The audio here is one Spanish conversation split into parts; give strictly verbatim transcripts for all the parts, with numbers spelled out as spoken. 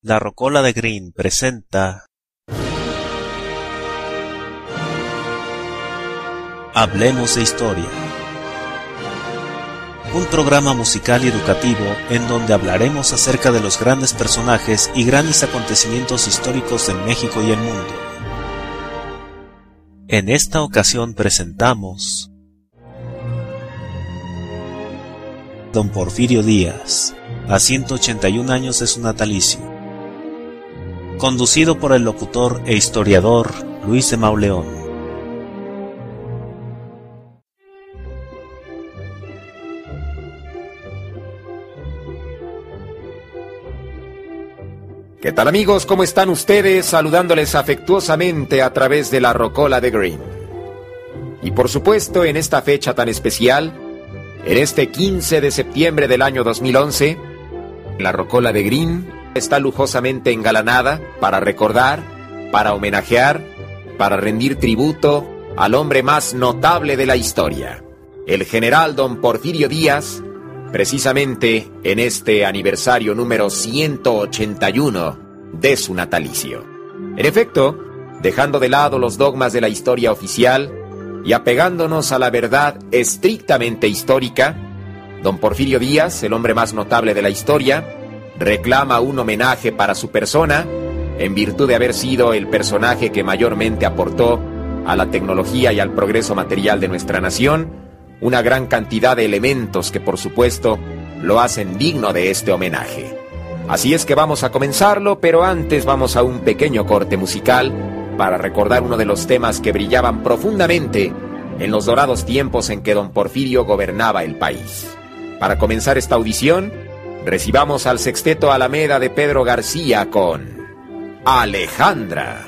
La Rocola de Green presenta Hablemos de Historia, un programa musical y educativo en donde hablaremos acerca de los grandes personajes y grandes acontecimientos históricos en México y el mundo. En esta ocasión presentamos Don Porfirio Díaz, a ciento ochenta y un años de su natalicio. Conducido por el locutor e historiador Luis de Mauleón. ¿Qué tal, amigos? ¿Cómo están ustedes? Saludándoles afectuosamente a través de la Rocola de Green. Y por supuesto, en esta fecha tan especial, en este quince de septiembre del año dos mil once, la Rocola de Green está lujosamente engalanada para recordar, para homenajear, para rendir tributo al hombre más notable de la historia, el general don Porfirio Díaz, precisamente en este aniversario número ciento ochenta y uno de su natalicio. En efecto, dejando de lado los dogmas de la historia oficial y apegándonos a la verdad estrictamente histórica, don Porfirio Díaz, el hombre más notable de la historia, reclama un homenaje para su persona en virtud de haber sido el personaje que mayormente aportó a la tecnología y al progreso material de nuestra nación, una gran cantidad de elementos que por supuesto lo hacen digno de este homenaje. Así es que vamos a comenzarlo, pero antes vamos a un pequeño corte musical para recordar uno de los temas que brillaban profundamente en los dorados tiempos en que don Porfirio gobernaba el país. Para comenzar esta audición, recibamos al sexteto Alameda de Pedro García con Alejandra.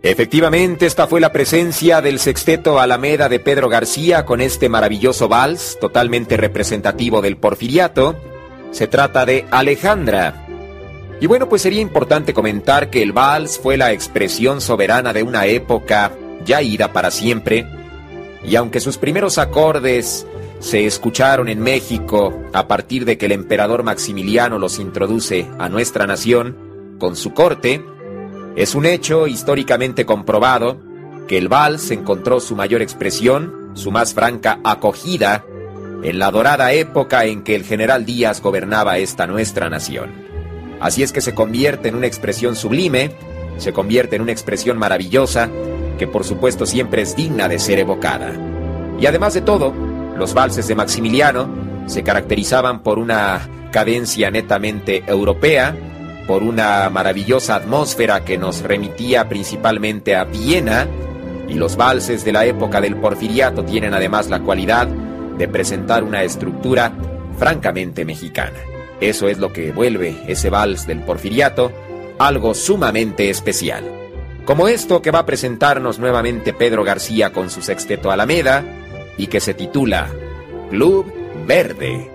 Efectivamente, esta fue la presencia del sexteto Alameda de Pedro García con este maravilloso vals, totalmente representativo del Porfiriato. Se trata de Alejandra. Y bueno, pues sería importante comentar que el vals fue la expresión soberana de una época ya ida para siempre, y aunque sus primeros acordes se escucharon en México a partir de que el emperador Maximiliano los introduce a nuestra nación con su corte, es un hecho históricamente comprobado que el vals encontró su mayor expresión, su más franca acogida, en la dorada época en que el general Díaz gobernaba esta nuestra nación. Así es que se convierte en una expresión sublime, se convierte en una expresión maravillosa, que por supuesto siempre es digna de ser evocada. Y además de todo, los valses de Maximiliano se caracterizaban por una cadencia netamente europea, por una maravillosa atmósfera que nos remitía principalmente a Viena, y los valses de la época del Porfiriato tienen además la cualidad de presentar una estructura francamente mexicana. Eso es lo que vuelve ese vals del Porfiriato algo sumamente especial. Como esto que va a presentarnos nuevamente Pedro García con su sexteto Alameda y que se titula Club Verde.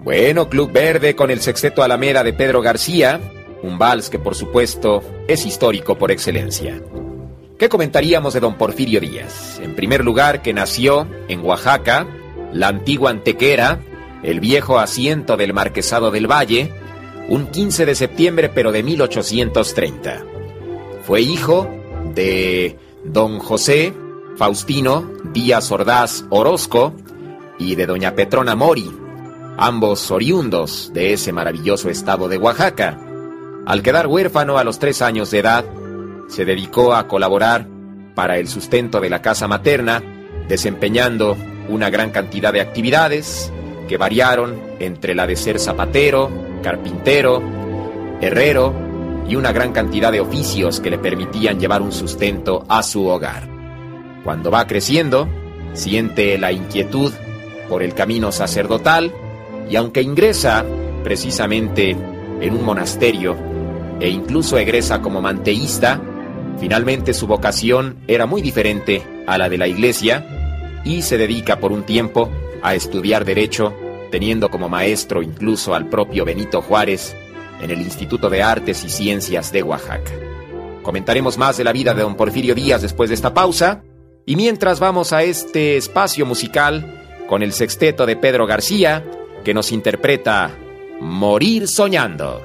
Bueno, Club Verde con el Sexteto Alameda de Pedro García, un vals que por supuesto es histórico por excelencia. ¿Qué comentaríamos de don Porfirio Díaz? En primer lugar, que nació en Oaxaca, la antigua Antequera, el viejo asiento del Marquesado del Valle, un quince de septiembre pero de mil ochocientos treinta. Fue hijo de don José Faustino Díaz Ordaz Orozco y de doña Petrona Mori, ambos oriundos de ese maravilloso estado de Oaxaca. Al quedar huérfano a los tres años de edad, se dedicó a colaborar para el sustento de la casa materna, desempeñando una gran cantidad de actividades que variaron entre la de ser zapatero, carpintero, herrero y una gran cantidad de oficios que le permitían llevar un sustento a su hogar. Cuando va creciendo, siente la inquietud por el camino sacerdotal y aunque ingresa precisamente en un monasterio e incluso egresa como manteísta, finalmente su vocación era muy diferente a la de la iglesia y se dedica por un tiempo a estudiar Derecho, teniendo como maestro incluso al propio Benito Juárez en el Instituto de Artes y Ciencias de Oaxaca. Comentaremos más de la vida de don Porfirio Díaz después de esta pausa, y mientras vamos a este espacio musical con el sexteto de Pedro García, que nos interpreta Morir Soñando.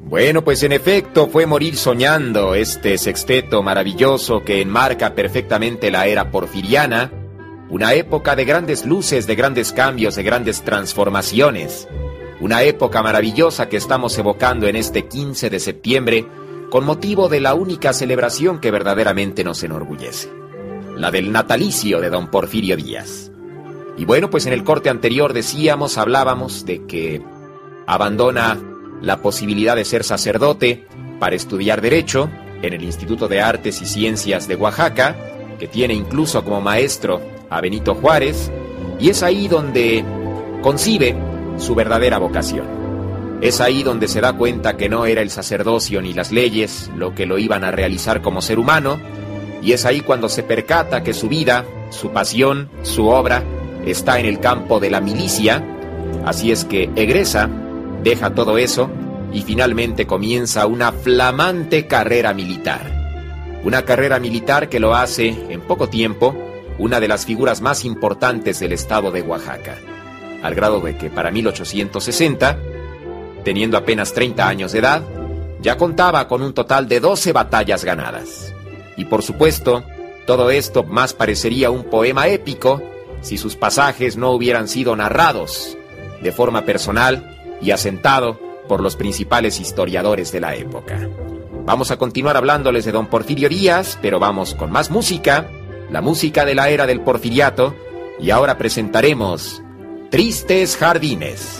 Bueno, pues en efecto fue morir soñando este sexteto maravilloso que enmarca perfectamente la era porfiriana, una época de grandes luces, de grandes cambios, de grandes transformaciones, una época maravillosa que estamos evocando en este quince de septiembre con motivo de la única celebración que verdaderamente nos enorgullece, la del natalicio de don Porfirio Díaz. Y bueno, pues en el corte anterior decíamos, hablábamos de que abandona la posibilidad de ser sacerdote para estudiar Derecho en el Instituto de Artes y Ciencias de Oaxaca, que tiene incluso como maestro a Benito Juárez, y es ahí donde concibe su verdadera vocación. Es ahí donde se da cuenta que no era el sacerdocio ni las leyes lo que lo iban a realizar como ser humano, y es ahí cuando se percata que su vida, su pasión, su obra está en el campo de la milicia. Así es que egresa, deja todo eso y finalmente comienza una flamante carrera militar. Una carrera militar que lo hace, en poco tiempo, una de las figuras más importantes del estado de Oaxaca, al grado de que para mil ochocientos sesenta, teniendo apenas treinta años de edad, ya contaba con un total de doce batallas ganadas. Y por supuesto, todo esto más parecería un poema épico si sus pasajes no hubieran sido narrados de forma personal y asentado por los principales historiadores de la época. Vamos a continuar hablándoles de don Porfirio Díaz, pero vamos con más música, la música de la era del porfiriato, y ahora presentaremos Tristes Jardines.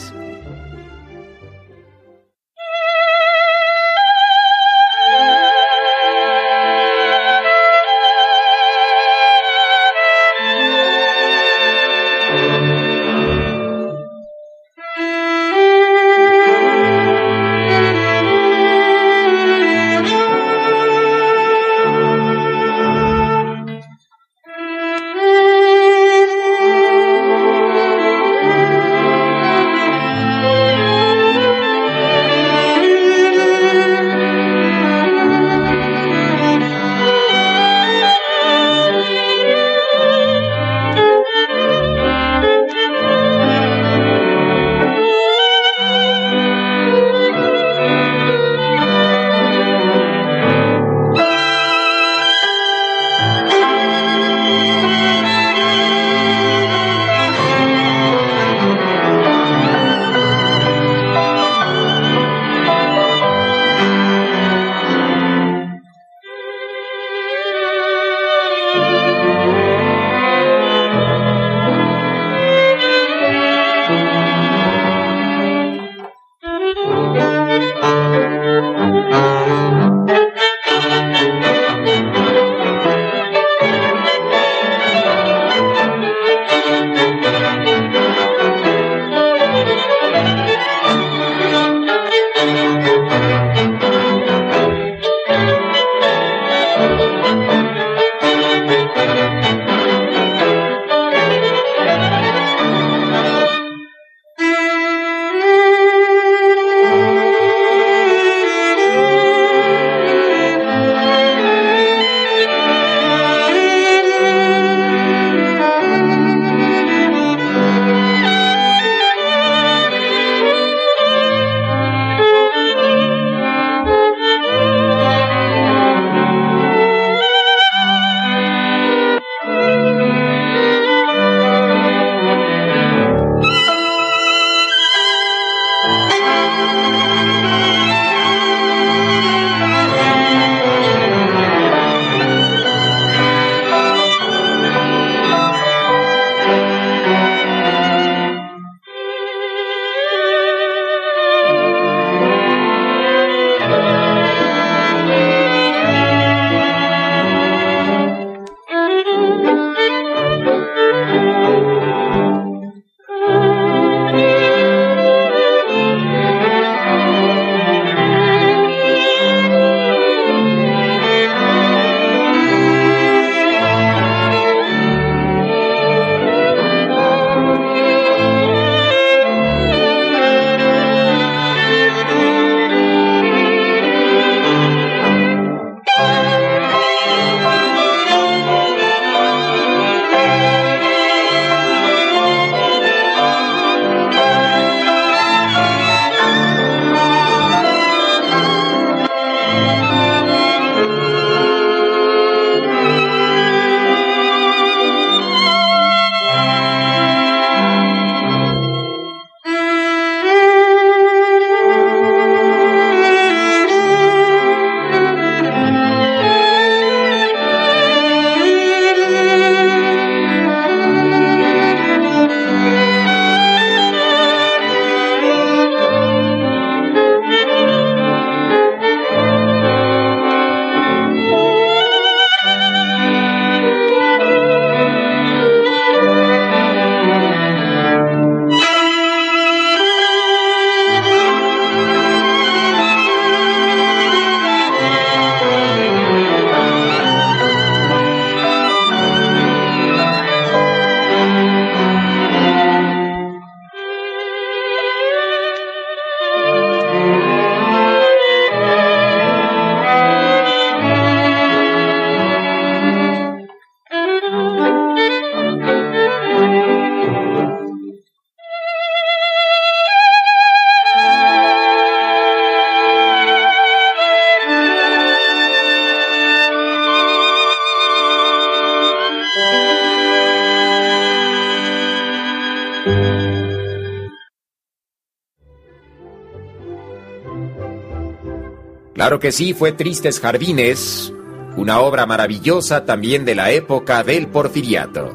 Claro que sí, fue Tristes Jardines, una obra maravillosa también de la época del Porfiriato.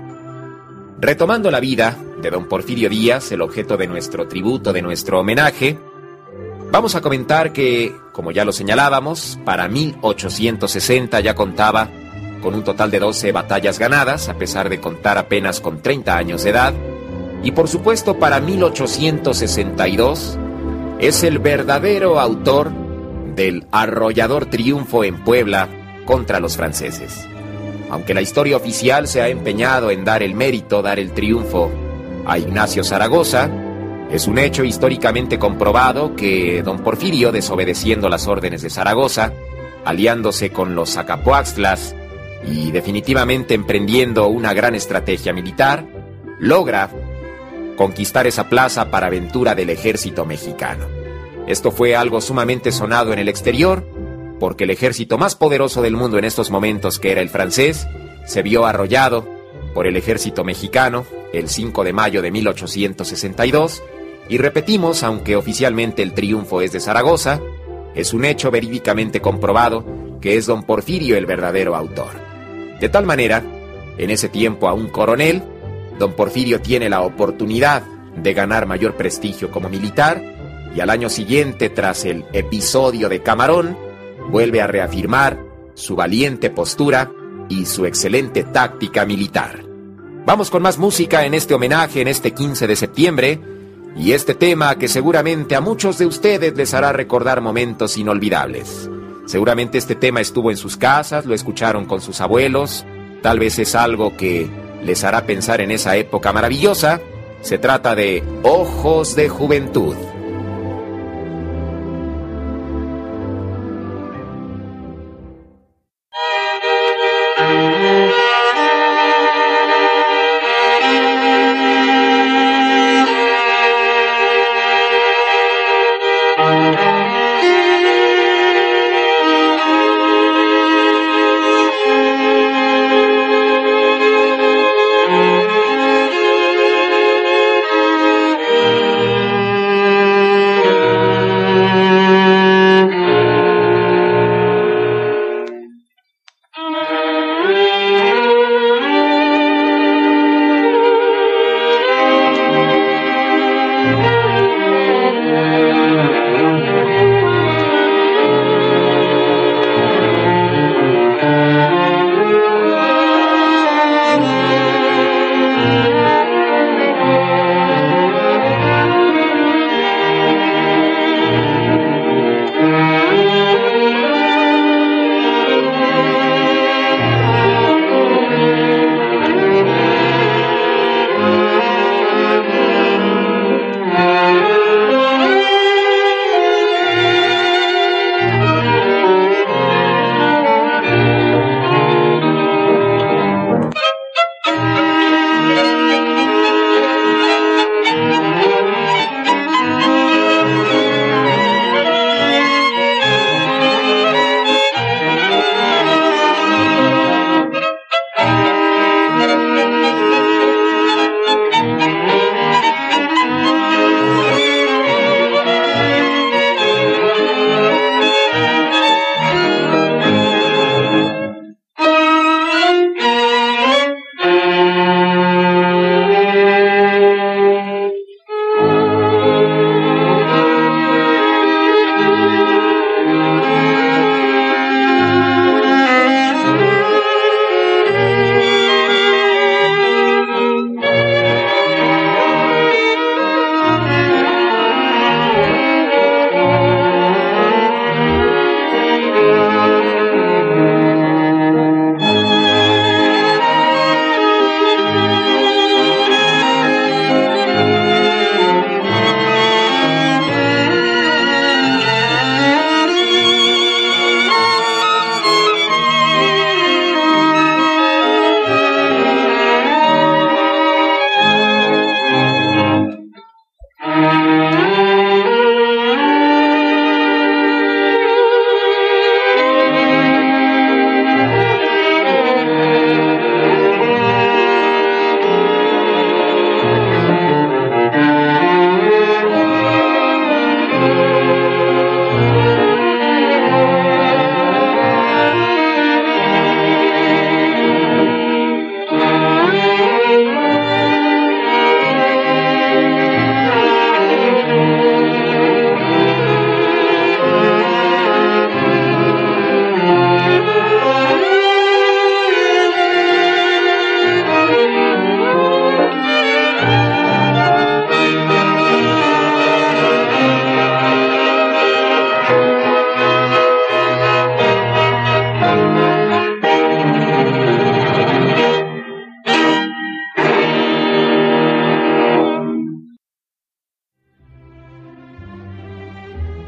Retomando la vida de don Porfirio Díaz, el objeto de nuestro tributo, de nuestro homenaje, vamos a comentar que, como ya lo señalábamos, para mil ochocientos sesenta ya contaba con un total de doce batallas ganadas, a pesar de contar apenas con treinta años de edad, y por supuesto para mil ochocientos sesenta y dos es el verdadero autor del arrollador triunfo en Puebla contra los franceses. Aunque la historia oficial se ha empeñado en dar el mérito, dar el triunfo a Ignacio Zaragoza, es un hecho históricamente comprobado que don Porfirio, desobedeciendo las órdenes de Zaragoza, aliándose con los Zacapoaxtlas y definitivamente emprendiendo una gran estrategia militar, logra conquistar esa plaza para aventura del ejército mexicano. Esto fue algo sumamente sonado en el exterior, porque el ejército más poderoso del mundo en estos momentos, que era el francés, se vio arrollado por el ejército mexicano el cinco de mayo de mil ochocientos sesenta y dos, y repetimos, aunque oficialmente el triunfo es de Zaragoza, es un hecho verídicamente comprobado que es don Porfirio el verdadero autor. De tal manera, en ese tiempo a un coronel, don Porfirio tiene la oportunidad de ganar mayor prestigio como militar, y al año siguiente, tras el episodio de Camarón, vuelve a reafirmar su valiente postura y su excelente táctica militar. Vamos con más música en este homenaje, en este quince de septiembre, y este tema que seguramente a muchos de ustedes les hará recordar momentos inolvidables. Seguramente este tema estuvo en sus casas, lo escucharon con sus abuelos, tal vez es algo que les hará pensar en esa época maravillosa. Se trata de Ojos de Juventud. Thank you.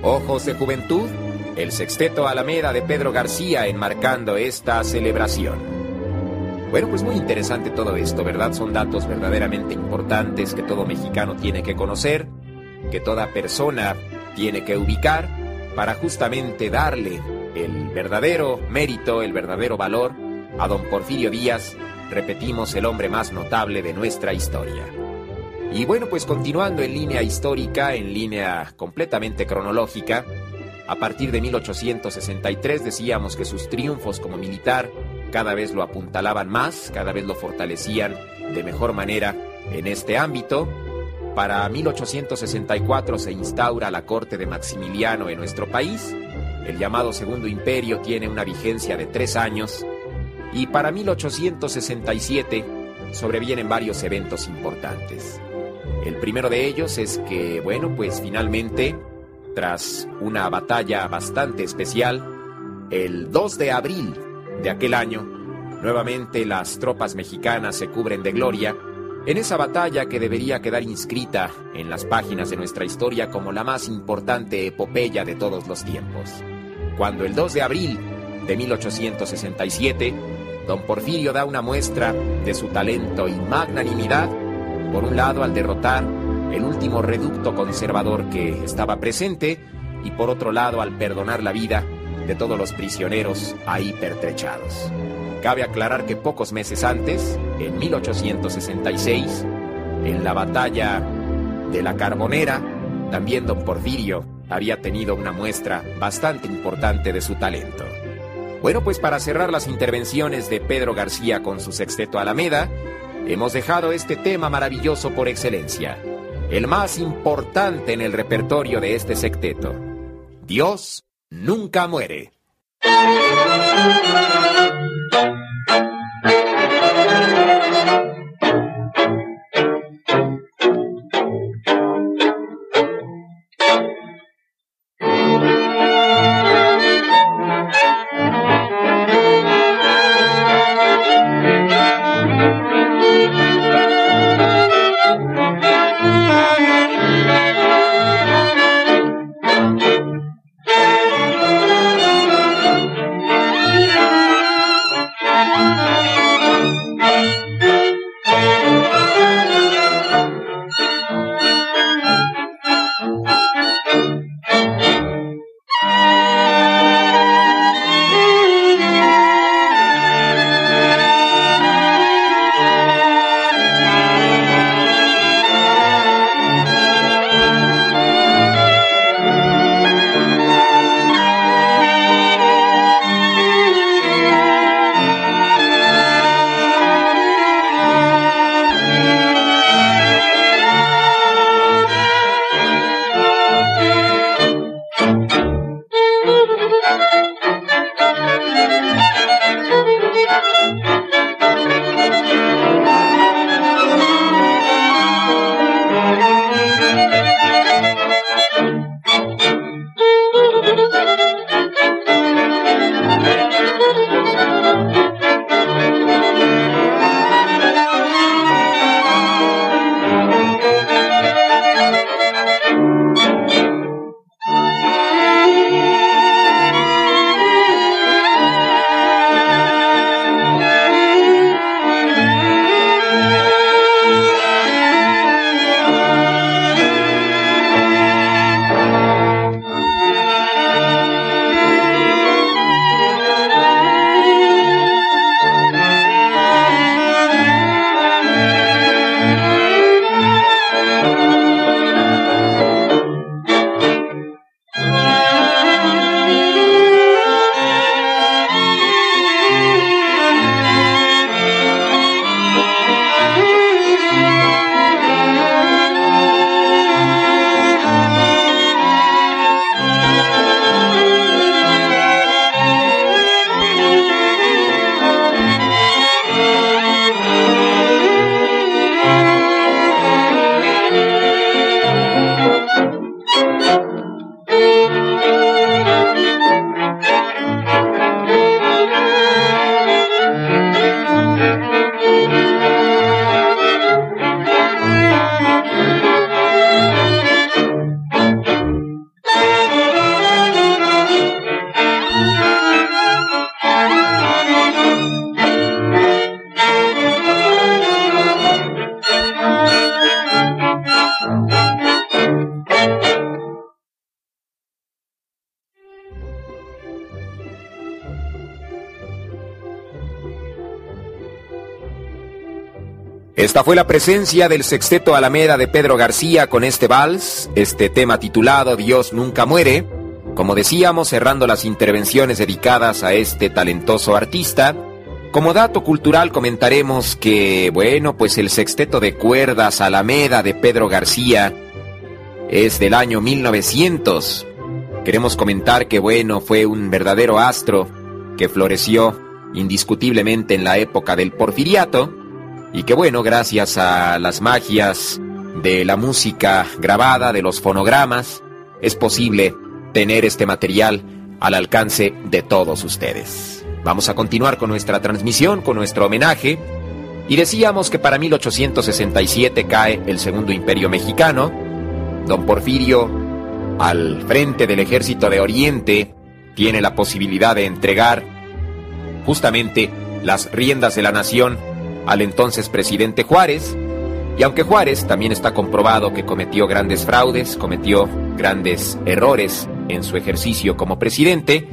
Ojos de Juventud, el Sexteto Alameda de Pedro García enmarcando esta celebración. Bueno, pues muy interesante todo esto, ¿verdad? Son datos verdaderamente importantes que todo mexicano tiene que conocer, que toda persona tiene que ubicar para justamente darle el verdadero mérito, el verdadero valor a don Porfirio Díaz, repetimos, el hombre más notable de nuestra historia. Y bueno, pues continuando en línea histórica, en línea completamente cronológica, a partir de mil ochocientos sesenta y tres decíamos que sus triunfos como militar cada vez lo apuntalaban más, cada vez lo fortalecían de mejor manera en este ámbito. Para mil ochocientos sesenta y cuatro se instaura la corte de Maximiliano en nuestro país. El llamado Segundo Imperio tiene una vigencia de tres años. Y para mil ochocientos sesenta y siete sobrevienen varios eventos importantes. El primero de ellos es que, bueno, pues finalmente, tras una batalla bastante especial, el dos de abril de aquel año, nuevamente las tropas mexicanas se cubren de gloria en esa batalla que debería quedar inscrita en las páginas de nuestra historia como la más importante epopeya de todos los tiempos. Cuando el dos de abril de mil ochocientos sesenta y siete, don Porfirio da una muestra de su talento y magnanimidad, por un lado al derrotar el último reducto conservador que estaba presente y por otro lado al perdonar la vida de todos los prisioneros ahí pertrechados. Cabe aclarar que pocos meses antes, en mil ochocientos sesenta y seis, en la batalla de la Carbonera, también don Porfirio había tenido una muestra bastante importante de su talento. Bueno, pues para cerrar las intervenciones de Pedro García con su Sexteto Alameda, hemos dejado este tema maravilloso por excelencia, el más importante en el repertorio de este sexteto. Dios nunca muere. Esta fue la presencia del Sexteto Alameda de Pedro García con este vals, este tema titulado Dios nunca muere. Como decíamos, cerrando las intervenciones dedicadas a este talentoso artista. Como dato cultural comentaremos que, bueno, pues el Sexteto de Cuerdas Alameda de Pedro García es del año mil novecientos. Queremos comentar que, bueno, fue un verdadero astro que floreció indiscutiblemente en la época del Porfiriato y que, bueno, gracias a las magias de la música grabada, de los fonogramas, es posible tener este material al alcance de todos ustedes. Vamos a continuar con nuestra transmisión, con nuestro homenaje, y decíamos que para mil ochocientos sesenta y siete cae el Segundo Imperio Mexicano. Don Porfirio, al frente del Ejército de Oriente, tiene la posibilidad de entregar justamente las riendas de la nación al entonces presidente Juárez, y aunque Juárez también está comprobado que cometió grandes fraudes, cometió grandes errores en su ejercicio como presidente,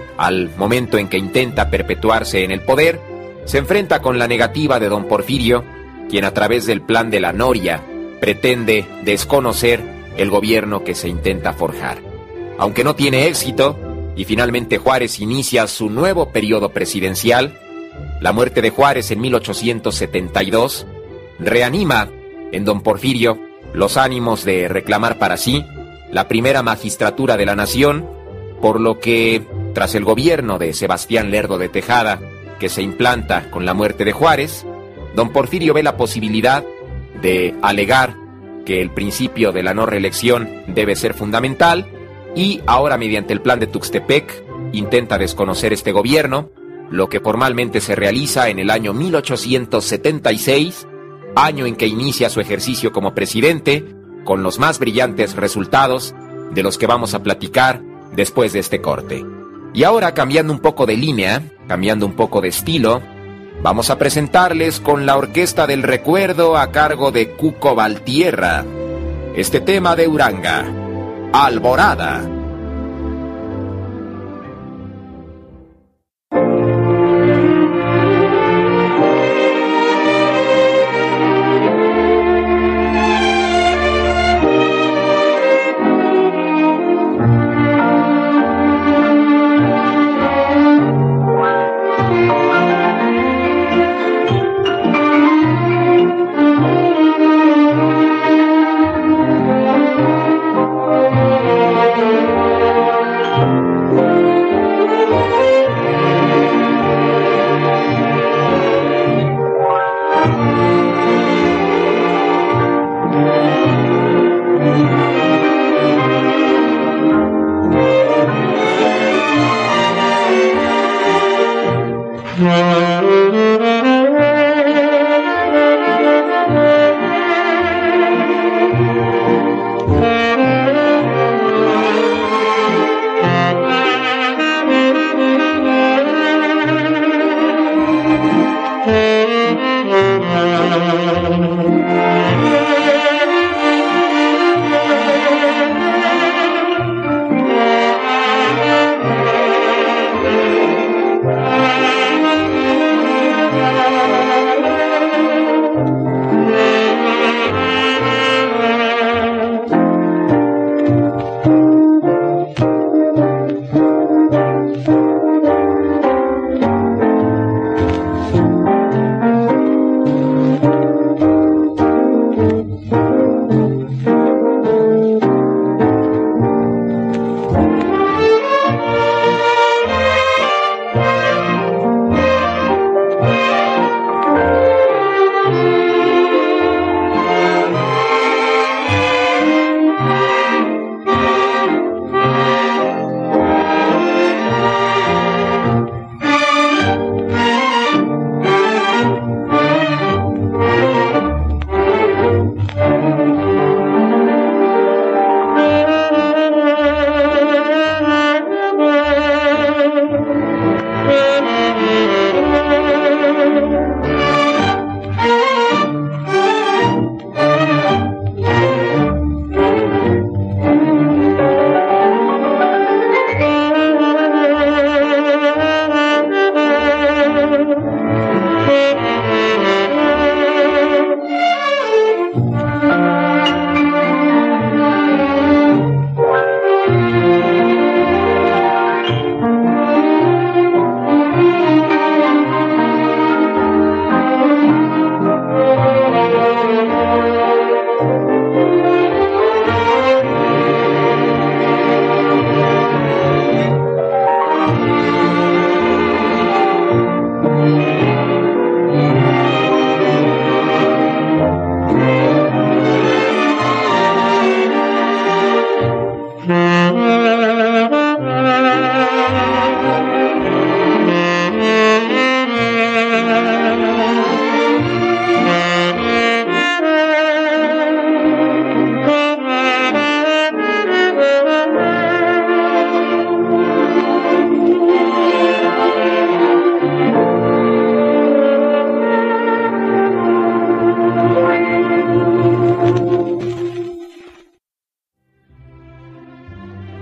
al momento en que intenta perpetuarse en el poder, se enfrenta con la negativa de don Porfirio, quien a través del plan de la Noria pretende desconocer el gobierno que se intenta forjar. Aunque no tiene éxito, y finalmente Juárez inicia su nuevo periodo presidencial, la muerte de Juárez en mil ochocientos setenta y dos reanima en don Porfirio los ánimos de reclamar para sí la primera magistratura de la nación, por lo que, tras el gobierno de Sebastián Lerdo de Tejada, que se implanta con la muerte de Juárez, don Porfirio ve la posibilidad de alegar que el principio de la no reelección debe ser fundamental, y ahora mediante el plan de Tuxtepec intenta desconocer este gobierno, lo que formalmente se realiza en el año mil ochocientos setenta y seis, año en que inicia su ejercicio como presidente, con los más brillantes resultados de los que vamos a platicar después de este corte. Y ahora, cambiando un poco de línea, cambiando un poco de estilo, vamos a presentarles con la Orquesta del Recuerdo a cargo de Cuco Valtierra este tema de Uranga, Alborada. Thank you.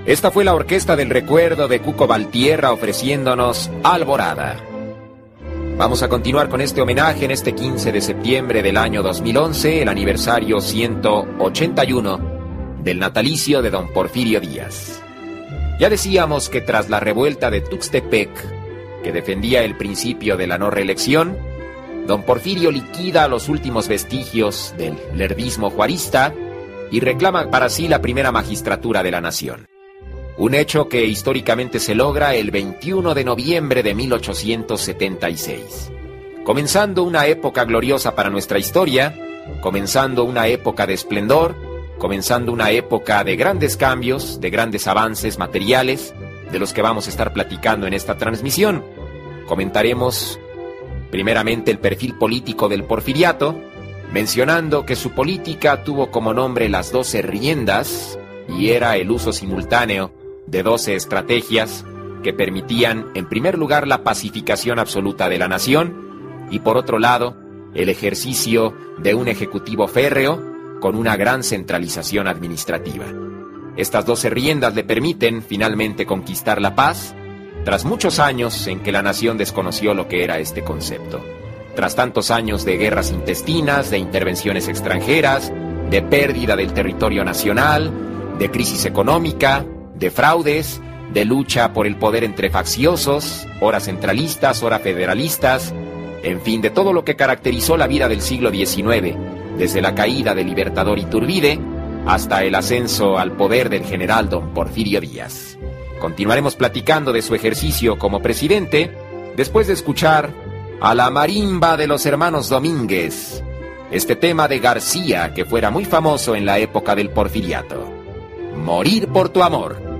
Esta fue la Orquesta del Recuerdo de Cuco Valtierra ofreciéndonos Alborada. Vamos a continuar con este homenaje en este quince de septiembre del año dos mil once, el aniversario ciento ochenta y uno del natalicio de don Porfirio Díaz. Ya decíamos que tras la revuelta de Tuxtepec, que defendía el principio de la no reelección, don Porfirio liquida los últimos vestigios del lerdismo juarista y reclama para sí la primera magistratura de la nación. Un hecho que históricamente se logra el veintiuno de noviembre de mil ochocientos setenta y seis. Comenzando una época gloriosa para nuestra historia, comenzando una época de esplendor, comenzando una época de grandes cambios, de grandes avances materiales, de los que vamos a estar platicando en esta transmisión. Comentaremos primeramente el perfil político del porfiriato, mencionando que su política tuvo como nombre las doce riendas y era el uso simultáneo de doce estrategias que permitían, en primer lugar, la pacificación absoluta de la nación y, por otro lado, el ejercicio de un ejecutivo férreo con una gran centralización administrativa. Estas doce riendas le permiten, finalmente, conquistar la paz, tras muchos años en que la nación desconoció lo que era este concepto. Tras tantos años de guerras intestinas, de intervenciones extranjeras, de pérdida del territorio nacional, de crisis económica, de fraudes, de lucha por el poder entre facciosos, ora centralistas, ora federalistas, en fin, de todo lo que caracterizó la vida del siglo diecinueve, desde la caída del libertador Iturbide hasta el ascenso al poder del general don Porfirio Díaz. Continuaremos platicando de su ejercicio como presidente, después de escuchar a la marimba de los hermanos Domínguez, este tema de García que fuera muy famoso en la época del porfiriato. Morir por tu amor.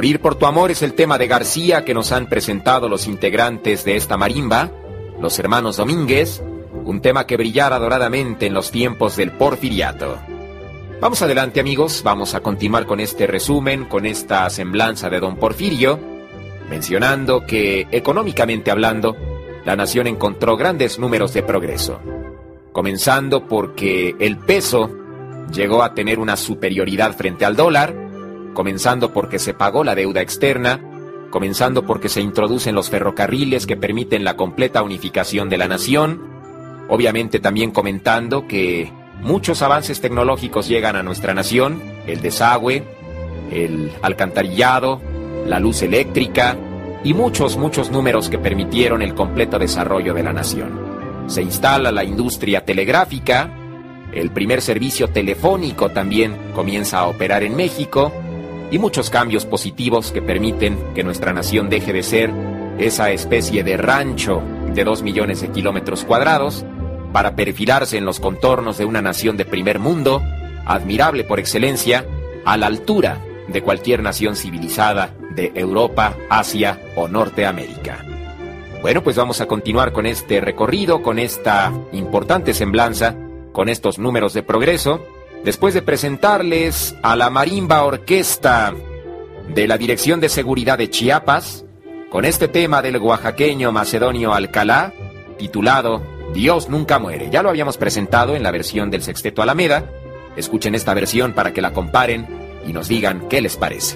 Morir por tu amor es el tema de García que nos han presentado los integrantes de esta marimba, los hermanos Domínguez, un tema que brillara doradamente en los tiempos del Porfiriato. Vamos adelante, amigos, vamos a continuar con este resumen, con esta semblanza de don Porfirio, mencionando que, económicamente hablando, la nación encontró grandes números de progreso, comenzando porque el peso llegó a tener una superioridad frente al dólar, comenzando porque se pagó la deuda externa, comenzando porque se introducen los ferrocarriles que permiten la completa unificación de la nación, obviamente también comentando que muchos avances tecnológicos llegan a nuestra nación, el desagüe, el alcantarillado, la luz eléctrica y muchos, muchos números que permitieron el completo desarrollo de la nación. Se instala la industria telegráfica, el primer servicio telefónico también comienza a operar en México, y muchos cambios positivos que permiten que nuestra nación deje de ser esa especie de rancho de dos millones de kilómetros cuadrados para perfilarse en los contornos de una nación de primer mundo, admirable por excelencia, a la altura de cualquier nación civilizada de Europa, Asia o Norteamérica. Bueno, pues vamos a continuar con este recorrido, con esta importante semblanza, con estos números de progreso, después de presentarles a la Marimba Orquesta de la Dirección de Seguridad de Chiapas, con este tema del oaxaqueño Macedonio Alcalá, titulado Dios nunca muere. Ya lo habíamos presentado en la versión del Sexteto Alameda. Escuchen esta versión para que la comparen y nos digan qué les parece.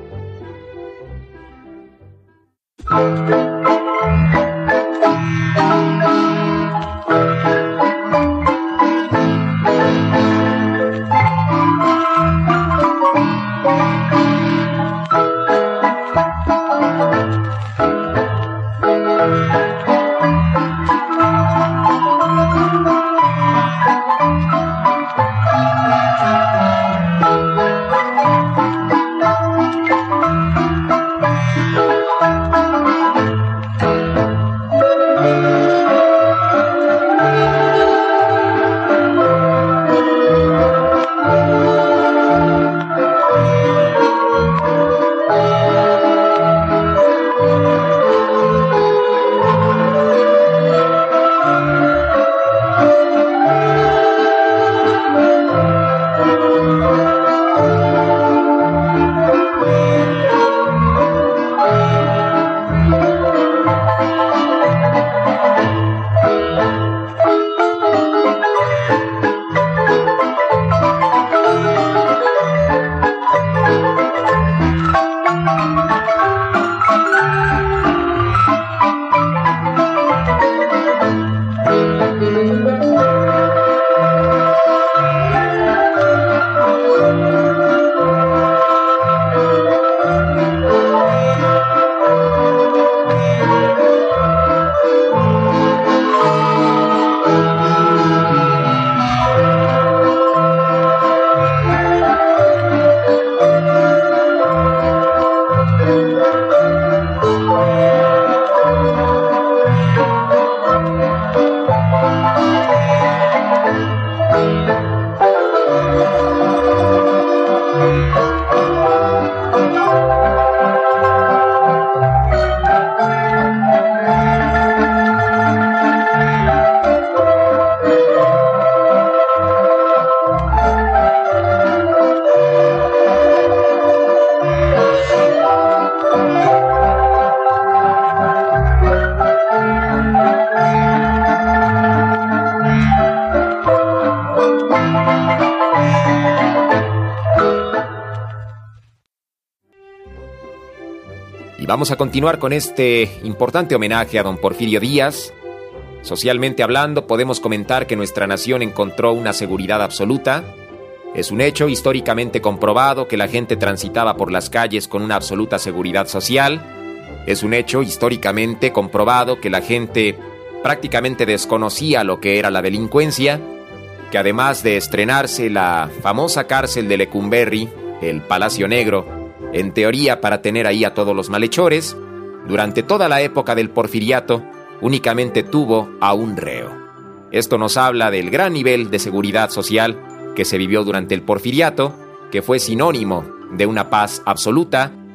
Y vamos a continuar con este importante homenaje a don Porfirio Díaz. Socialmente hablando, podemos comentar que nuestra nación encontró una seguridad absoluta. Es un hecho históricamente comprobado que la gente transitaba por las calles con una absoluta seguridad social. Es un hecho históricamente comprobado que la gente prácticamente desconocía lo que era la delincuencia, que además de estrenarse la famosa cárcel de Lecumberri, el Palacio Negro, en teoría para tener ahí a todos los malhechores, durante toda la época del Porfiriato únicamente tuvo a un reo. Esto nos habla del gran nivel de seguridad social que se vivió durante el Porfiriato, que fue sinónimo de una paz absoluta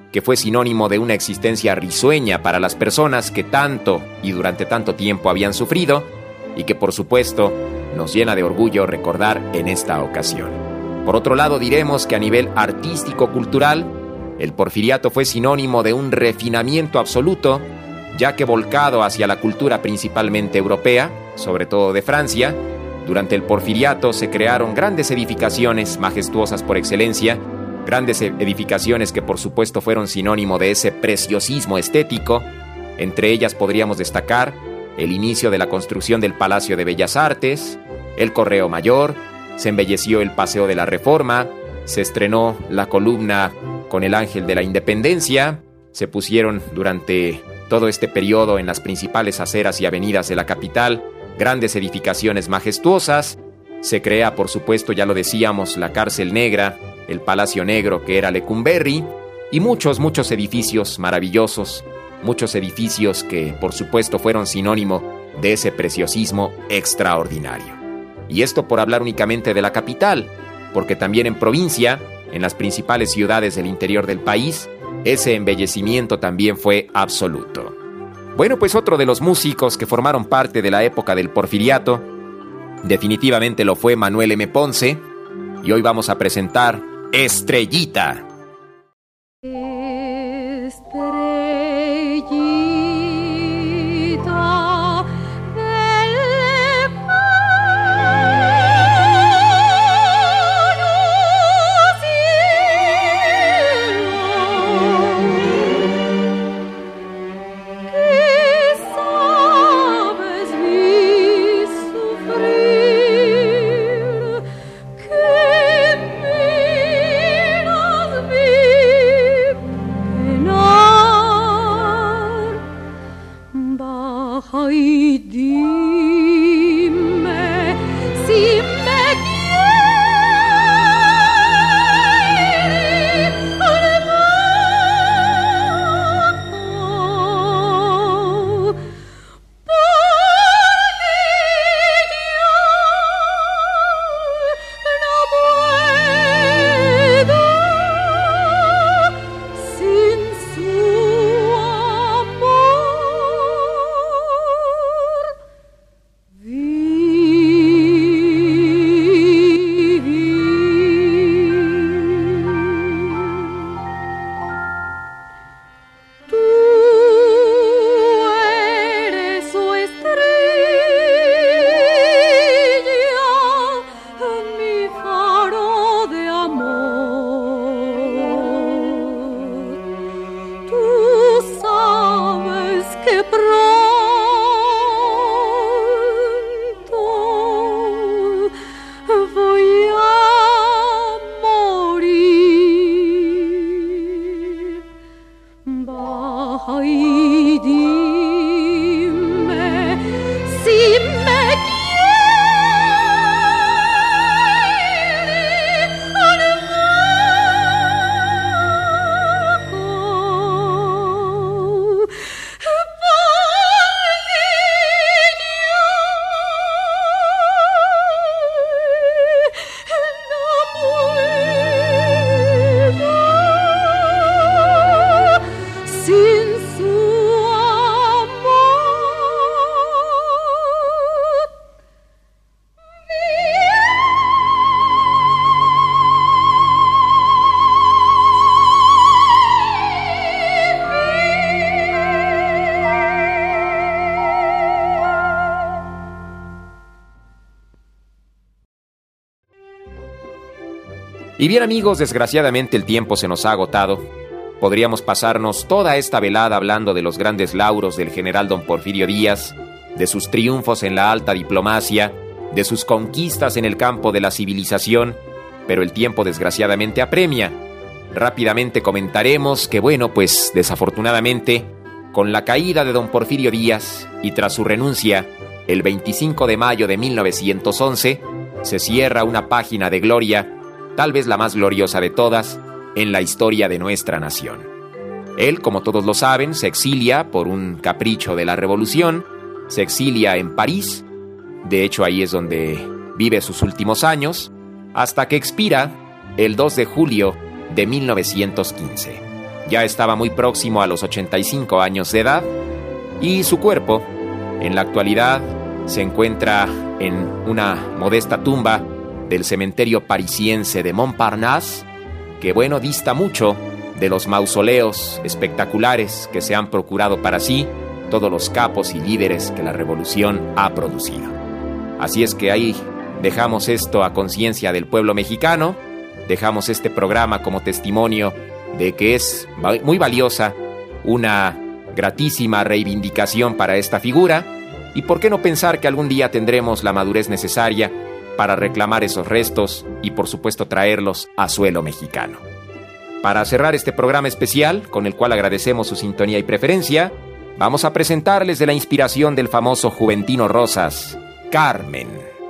que fue sinónimo de una existencia risueña para las personas que tanto y durante tanto tiempo habían sufrido, y que por supuesto nos llena de orgullo recordar en esta ocasión. Por otro lado, diremos que a nivel artístico-cultural, el porfiriato fue sinónimo de un refinamiento absoluto, ya que volcado hacia la cultura principalmente europea, sobre todo de Francia, durante el porfiriato se crearon grandes edificaciones majestuosas por excelencia, grandes edificaciones que por supuesto fueron sinónimo de ese preciosismo estético. Entre ellas podríamos destacar el inicio de la construcción del Palacio de Bellas Artes, el Correo Mayor, se embelleció el Paseo de la Reforma, se estrenó la columna con el Ángel de la Independencia, se pusieron durante todo este periodo en las principales aceras y avenidas de la capital grandes edificaciones majestuosas, se crea por supuesto, ya lo decíamos, la Cárcel Negra, el Palacio Negro que era Lecumberri, y muchos, muchos edificios maravillosos, muchos edificios que por supuesto fueron sinónimo de ese preciosismo extraordinario. Y esto por hablar únicamente de la capital, porque también en provincia, en las principales ciudades del interior del país, ese embellecimiento también fue absoluto. Bueno, pues otro de los músicos que formaron parte de la época del porfiriato, definitivamente lo fue Manuel M. Ponce, y hoy vamos a presentar Estrellita. Estrellita del Y bien amigos, desgraciadamente el tiempo se nos ha agotado. Podríamos pasarnos toda esta velada hablando de los grandes lauros del general don Porfirio Díaz, de sus triunfos en la alta diplomacia, de sus conquistas en el campo de la civilización, pero el tiempo desgraciadamente apremia. Rápidamente comentaremos que bueno, pues desafortunadamente, con la caída de don Porfirio Díaz y tras su renuncia, el veinticinco de mayo de mil novecientos once, se cierra una página de gloria, tal vez la más gloriosa de todas, en la historia de nuestra nación. Él, como todos lo saben, se exilia por un capricho de la revolución, se exilia en París, de hecho ahí es donde vive sus últimos años, hasta que expira el dos de julio de mil novecientos quince. ya estaba muy próximo a los ochenta y cinco años de edad y su cuerpo, en la actualidad, se encuentra en una modesta tumba del cementerio parisiense de Montparnasse, que bueno, dista mucho de los mausoleos espectaculares que se han procurado para sí todos los capos y líderes que la revolución ha producido. Así es que ahí dejamos esto a conciencia del pueblo mexicano, dejamos este programa como testimonio de que es muy valiosa una gratísima reivindicación para esta figura, y por qué no pensar que algún día tendremos la madurez necesaria para reclamar esos restos y por supuesto traerlos a suelo mexicano. Para cerrar este programa especial, con el cual agradecemos su sintonía y preferencia, vamos a presentarles de la inspiración del famoso Juventino Rosas, Carmen.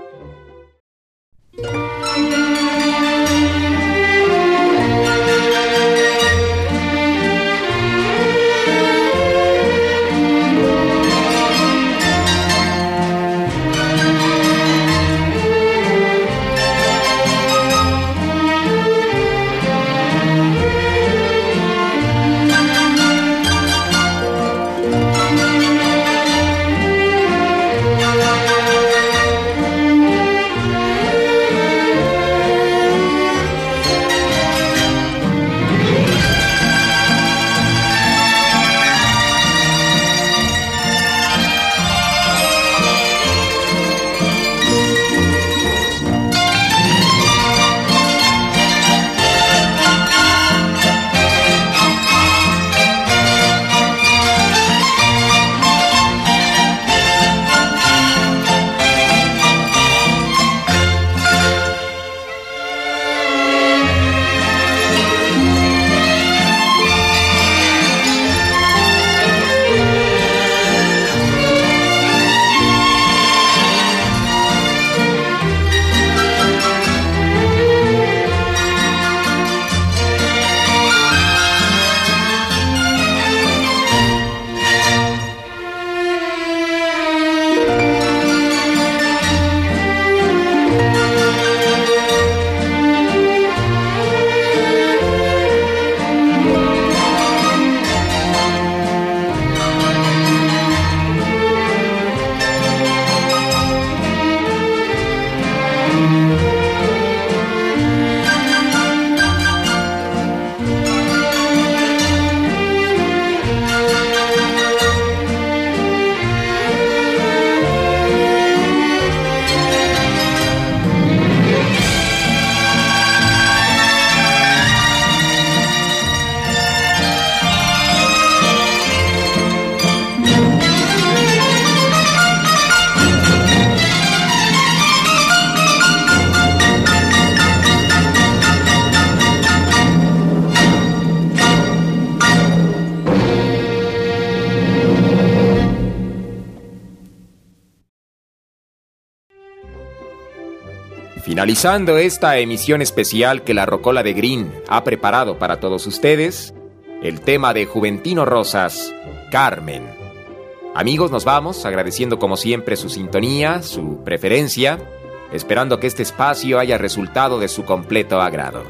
Finalizando esta emisión especial que la Rocola de Green ha preparado para todos ustedes, el tema de Juventino Rosas, Carmen. Amigos, nos vamos agradeciendo como siempre su sintonía, su preferencia, esperando que este espacio haya resultado de su completo agrado.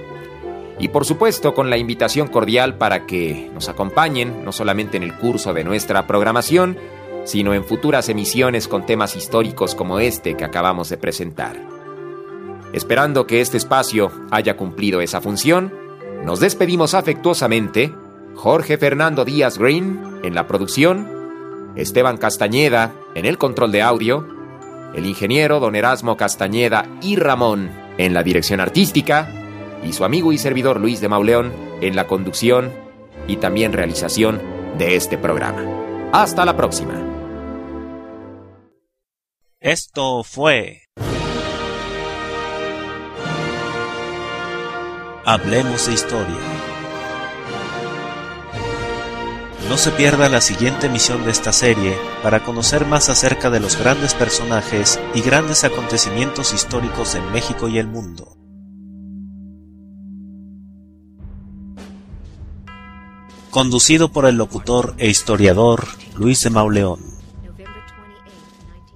Y por supuesto con la invitación cordial para que nos acompañen no solamente en el curso de nuestra programación, sino en futuras emisiones con temas históricos como este que acabamos de presentar. Esperando que este espacio haya cumplido esa función, nos despedimos afectuosamente, Jorge Fernando Díaz Green en la producción, Esteban Castañeda en el control de audio, el ingeniero don Erasmo Castañeda y Ramón en la dirección artística, y su amigo y servidor Luis de Mauleón en la conducción y también realización de este programa. Hasta la próxima. Esto fue Hablemos de Historia. No se pierda la siguiente emisión de esta serie para conocer más acerca de los grandes personajes y grandes acontecimientos históricos en México y el mundo. Conducido por el locutor e historiador Luis de Mauleón.